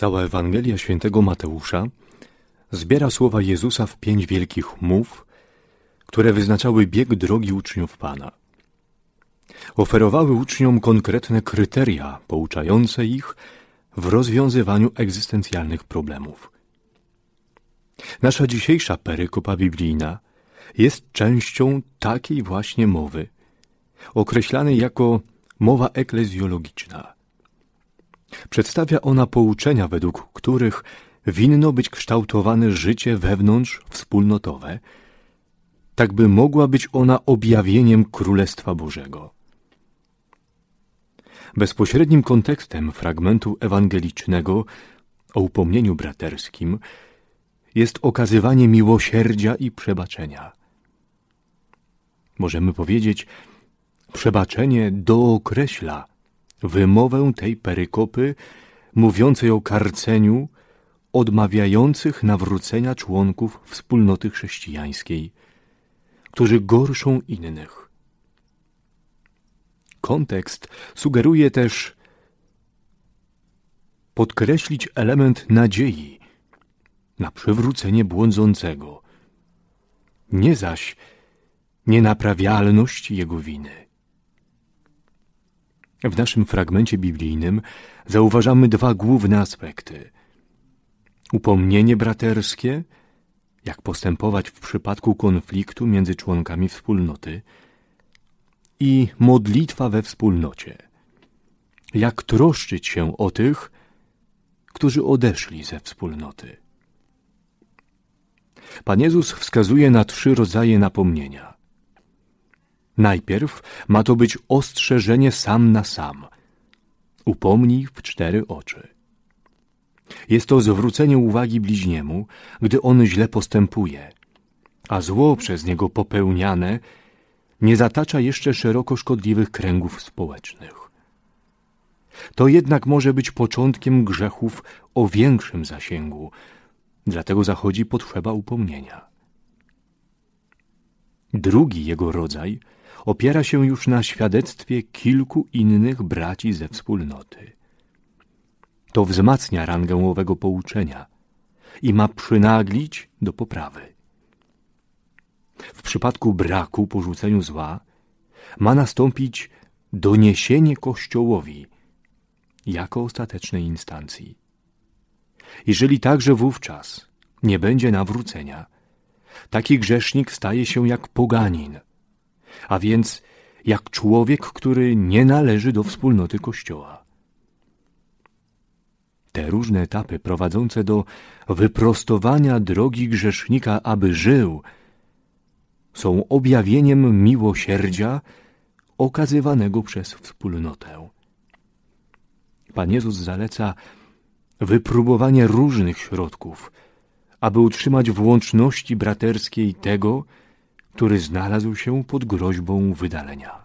Cała Ewangelia świętego Mateusza zbiera słowa Jezusa w 5 wielkich mów, które wyznaczały bieg drogi uczniów Pana. Oferowały uczniom konkretne kryteria pouczające ich w rozwiązywaniu egzystencjalnych problemów. Nasza dzisiejsza perykopa biblijna jest częścią takiej właśnie mowy, określanej jako mowa eklezjologiczna. Przedstawia ona pouczenia, według których winno być kształtowane życie wewnątrzwspólnotowe, tak by mogła być ona objawieniem Królestwa Bożego. Bezpośrednim kontekstem fragmentu ewangelicznego o upomnieniu braterskim jest okazywanie miłosierdzia i przebaczenia. Możemy powiedzieć, przebaczenie dookreśla wymowę tej perykopy mówiącej o karceniu odmawiających nawrócenia członków wspólnoty chrześcijańskiej, którzy gorszą innych. Kontekst sugeruje też podkreślić element nadziei na przywrócenie błądzącego, nie zaś nienaprawialność jego winy. W naszym fragmencie biblijnym zauważamy 2 główne aspekty. Upomnienie braterskie, jak postępować w przypadku konfliktu między członkami wspólnoty, i modlitwa we wspólnocie, jak troszczyć się o tych, którzy odeszli ze wspólnoty. Pan Jezus wskazuje na 3 rodzaje napomnienia. Najpierw ma to być ostrzeżenie sam na sam. Upomnij w 4 oczy. Jest to zwrócenie uwagi bliźniemu, gdy on źle postępuje, a zło przez niego popełniane nie zatacza jeszcze szeroko szkodliwych kręgów społecznych. To jednak może być początkiem grzechów o większym zasięgu, dlatego zachodzi potrzeba upomnienia. Drugi jego rodzaj opiera się już na świadectwie kilku innych braci ze wspólnoty. To wzmacnia rangę owego pouczenia i ma przynaglić do poprawy. W przypadku braku porzuceniu zła ma nastąpić doniesienie Kościołowi jako ostatecznej instancji. Jeżeli także wówczas nie będzie nawrócenia, taki grzesznik staje się jak poganin, a więc jak człowiek, który nie należy do wspólnoty Kościoła. Te różne etapy prowadzące do wyprostowania drogi grzesznika, aby żył, są objawieniem miłosierdzia okazywanego przez wspólnotę. Pan Jezus zaleca wypróbowanie różnych środków, aby utrzymać w łączności braterskiej tego, który znalazł się pod groźbą wydalenia.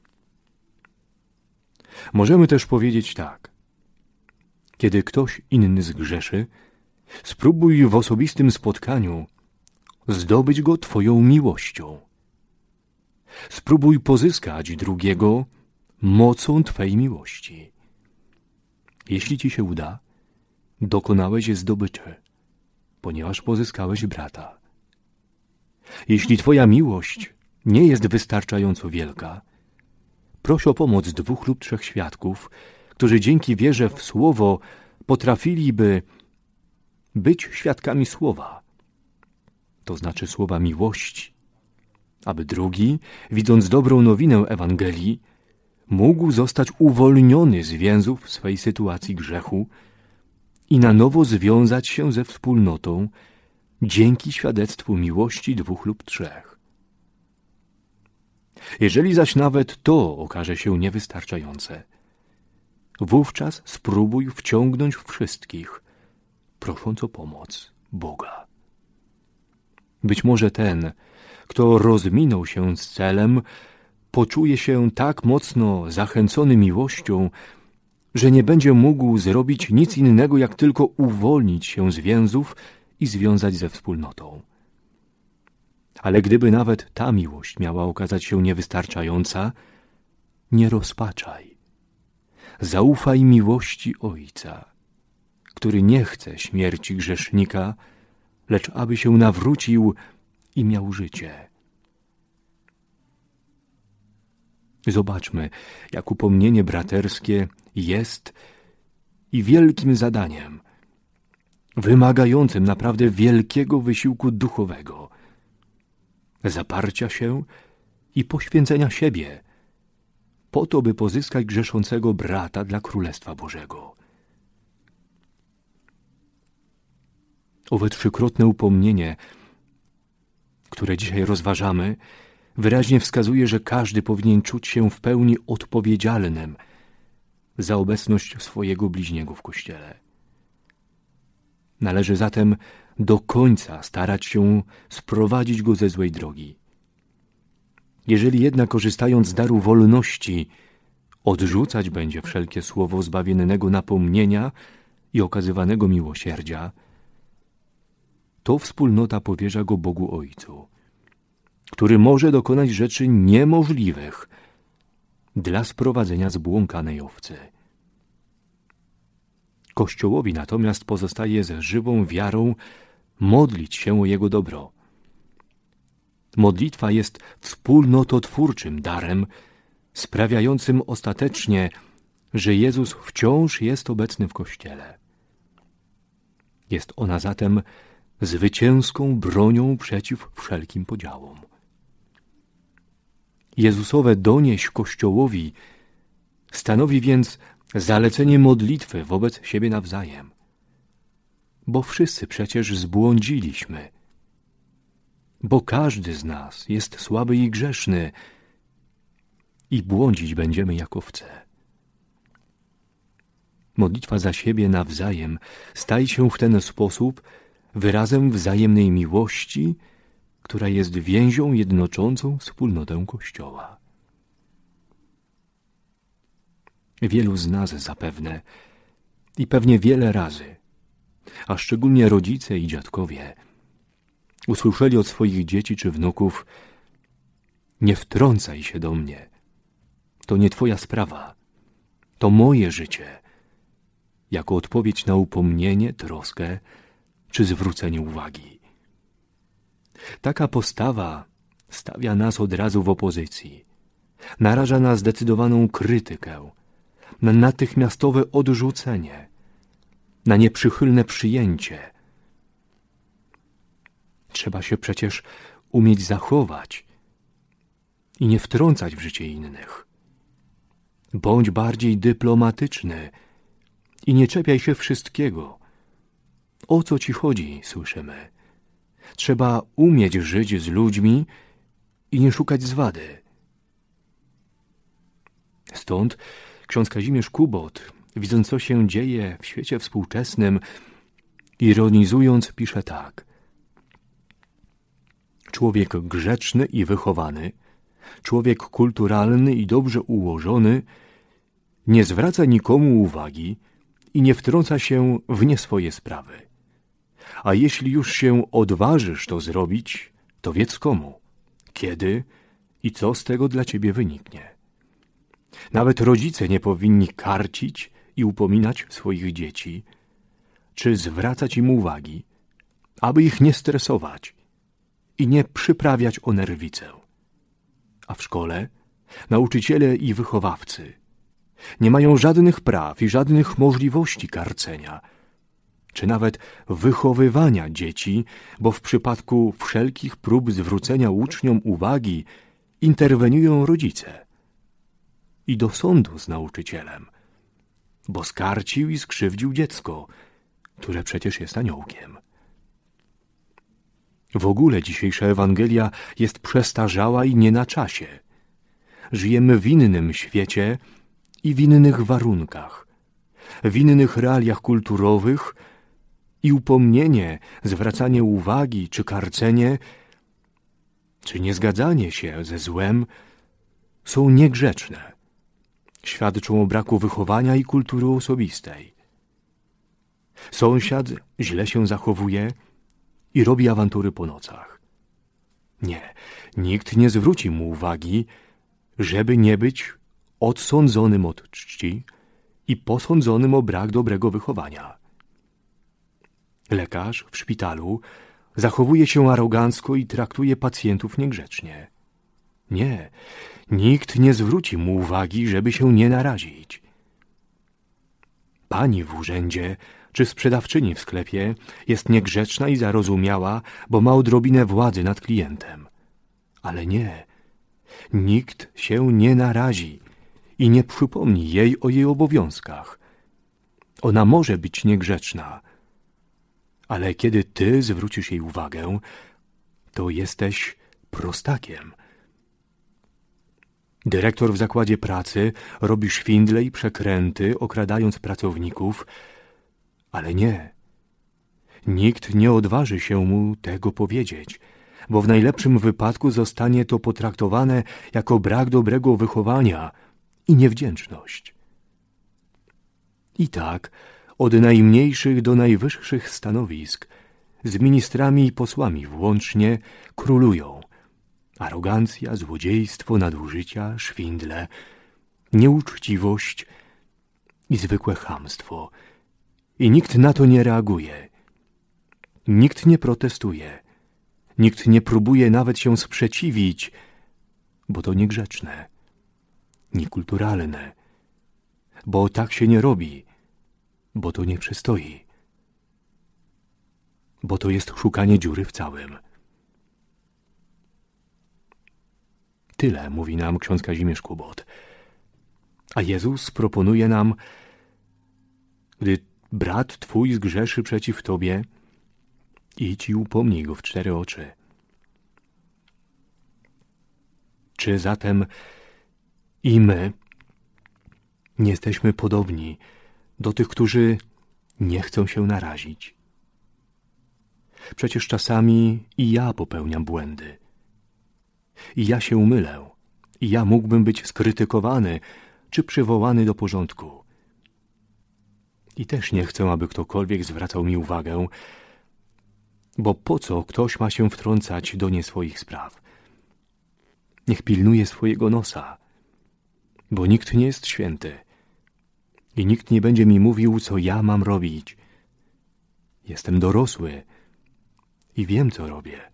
Możemy też powiedzieć tak. Kiedy ktoś inny zgrzeszy, spróbuj w osobistym spotkaniu zdobyć go Twoją miłością. Spróbuj pozyskać drugiego mocą Twej miłości. Jeśli Ci się uda, dokonałeś zdobyczy, ponieważ pozyskałeś brata. Jeśli Twoja miłość nie jest wystarczająco wielka, proś o pomoc 2 lub 3 świadków, którzy dzięki wierze w Słowo potrafiliby być świadkami Słowa, to znaczy słowa miłości, aby drugi, widząc dobrą nowinę Ewangelii, mógł zostać uwolniony z więzów swej sytuacji grzechu i na nowo związać się ze wspólnotą dzięki świadectwu miłości 2 lub 3. Jeżeli zaś nawet to okaże się niewystarczające, wówczas spróbuj wciągnąć wszystkich, prosząc o pomoc Boga. Być może ten, kto rozminął się z celem, poczuje się tak mocno zachęcony miłością, że nie będzie mógł zrobić nic innego, jak tylko uwolnić się z więzów i związać ze wspólnotą. Ale gdyby nawet ta miłość miała okazać się niewystarczająca, nie rozpaczaj. Zaufaj miłości Ojca, który nie chce śmierci grzesznika, lecz aby się nawrócił i miał życie. Zobaczmy, jak upomnienie braterskie jest i wielkim zadaniem, wymagającym naprawdę wielkiego wysiłku duchowego, zaparcia się i poświęcenia siebie, po to, by pozyskać grzeszącego brata dla Królestwa Bożego. Owe trzykrotne upomnienie, które dzisiaj rozważamy, wyraźnie wskazuje, że każdy powinien czuć się w pełni odpowiedzialnym za obecność swojego bliźniego w Kościele. Należy zatem do końca starać się sprowadzić go ze złej drogi. Jeżeli jednak, korzystając z daru wolności, odrzucać będzie wszelkie słowo zbawiennego napomnienia i okazywanego miłosierdzia, to wspólnota powierza go Bogu Ojcu, który może dokonać rzeczy niemożliwych dla sprowadzenia zbłąkanej owcy. Kościołowi natomiast pozostaje z żywą wiarą modlić się o jego dobro. Modlitwa jest wspólnototwórczym darem, sprawiającym ostatecznie, że Jezus wciąż jest obecny w Kościele. Jest ona zatem zwycięską bronią przeciw wszelkim podziałom. Jezusowe donieś Kościołowi stanowi więc zalecenie modlitwy wobec siebie nawzajem. Bo wszyscy przecież zbłądziliśmy. Bo każdy z nas jest słaby i grzeszny i błądzić będziemy jak owce. Modlitwa za siebie nawzajem staje się w ten sposób wyrazem wzajemnej miłości, która jest więzią jednoczącą wspólnotę Kościoła. Wielu z nas zapewne i pewnie wiele razy, a szczególnie rodzice i dziadkowie, usłyszeli od swoich dzieci czy wnuków: nie wtrącaj się do mnie, to nie twoja sprawa, to moje życie, jako odpowiedź na upomnienie, troskę czy zwrócenie uwagi. Taka postawa stawia nas od razu w opozycji, naraża na zdecydowaną krytykę, na natychmiastowe odrzucenie, na nieprzychylne przyjęcie. Trzeba się przecież umieć zachować i nie wtrącać w życie innych. Bądź bardziej dyplomatyczny i nie czepiaj się wszystkiego. O co ci chodzi, słyszymy. Trzeba umieć żyć z ludźmi i nie szukać zwady. Stąd ksiądz Kazimierz Kubot, widząc co się dzieje w świecie współczesnym, ironizując, pisze tak: człowiek grzeczny i wychowany, człowiek kulturalny i dobrze ułożony nie zwraca nikomu uwagi i nie wtrąca się w nie swoje sprawy. A jeśli już się odważysz to zrobić, to wiedz komu, kiedy i co z tego dla ciebie wyniknie. Nawet rodzice nie powinni karcić i upominać swoich dzieci, czy zwracać im uwagi, aby ich nie stresować i nie przyprawiać o nerwicę. A w szkole nauczyciele i wychowawcy nie mają żadnych praw i żadnych możliwości karcenia, czy nawet wychowywania dzieci, bo w przypadku wszelkich prób zwrócenia uczniom uwagi interweniują rodzice. I do sądu z nauczycielem, bo skarcił i skrzywdził dziecko, które przecież jest aniołkiem. W ogóle dzisiejsza Ewangelia jest przestarzała i nie na czasie. Żyjemy w innym świecie i w innych warunkach, w innych realiach kulturowych i upomnienie, zwracanie uwagi czy karcenie, czy niezgadzanie się ze złem są niegrzeczne. Świadczą o braku wychowania i kultury osobistej. Sąsiad źle się zachowuje i robi awantury po nocach. Nie, nikt nie zwróci mu uwagi, żeby nie być odsądzonym od czci i posądzonym o brak dobrego wychowania. Lekarz w szpitalu zachowuje się arogancko i traktuje pacjentów niegrzecznie. Nie, nikt nie zwróci mu uwagi, żeby się nie narazić. Pani w urzędzie czy sprzedawczyni w sklepie jest niegrzeczna i zarozumiała, bo ma odrobinę władzy nad klientem. Ale nie, nikt się nie narazi i nie przypomni jej o jej obowiązkach. Ona może być niegrzeczna, ale kiedy ty zwrócisz jej uwagę, to jesteś prostakiem. Dyrektor w zakładzie pracy robi szwindle i przekręty, okradając pracowników, ale nie. Nikt nie odważy się mu tego powiedzieć, bo w najlepszym wypadku zostanie to potraktowane jako brak dobrego wychowania i niewdzięczność. I tak od najmniejszych do najwyższych stanowisk, z ministrami i posłami włącznie, królują arogancja, złodziejstwo, nadużycia, szwindle, nieuczciwość i zwykłe chamstwo. I nikt na to nie reaguje. Nikt nie protestuje. Nikt nie próbuje nawet się sprzeciwić, bo to niegrzeczne, niekulturalne, bo tak się nie robi, bo to nie przystoi, bo to jest szukanie dziury w całym. Tyle mówi nam ksiądz Kazimierz Kubot. A Jezus proponuje nam, gdy brat twój zgrzeszy przeciw tobie, idź i upomnij go w 4 oczy. Czy zatem i my nie jesteśmy podobni do tych, którzy nie chcą się narazić? Przecież czasami i ja popełniam błędy. I ja się mylę. I ja mógłbym być skrytykowany czy przywołany do porządku. I też nie chcę, aby ktokolwiek zwracał mi uwagę, bo po co ktoś ma się wtrącać do nie swoich spraw? Niech pilnuje swojego nosa, bo nikt nie jest święty i nikt nie będzie mi mówił, co ja mam robić. Jestem dorosły i wiem, co robię.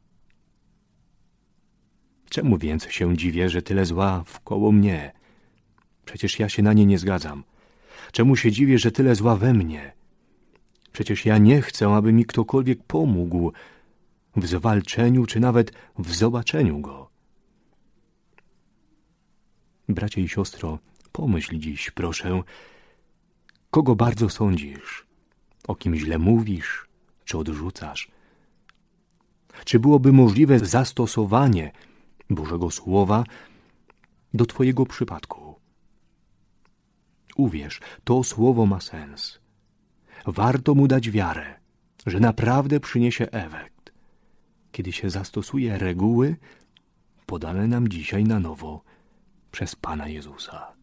Czemu więc się dziwię, że tyle zła wkoło mnie? Przecież ja się na nie nie zgadzam. Czemu się dziwię, że tyle zła we mnie? Przecież ja nie chcę, aby mi ktokolwiek pomógł w zwalczeniu czy nawet w zobaczeniu go. Bracie i siostro, pomyśl dziś, proszę, kogo bardzo sądzisz, o kim źle mówisz czy odrzucasz. Czy byłoby możliwe zastosowanie Bożego Słowa do twojego przypadku? Uwierz, to słowo ma sens. Warto mu dać wiarę, że naprawdę przyniesie efekt, kiedy się zastosuje reguły podane nam dzisiaj na nowo przez Pana Jezusa.